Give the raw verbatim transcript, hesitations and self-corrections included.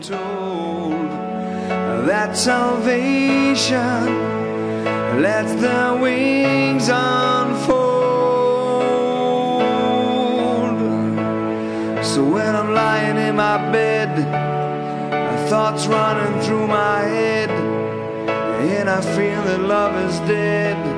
told that salvation lets the wings unfold. So when I'm lying in my bed, thoughts running through my head, and I feel that love is dead,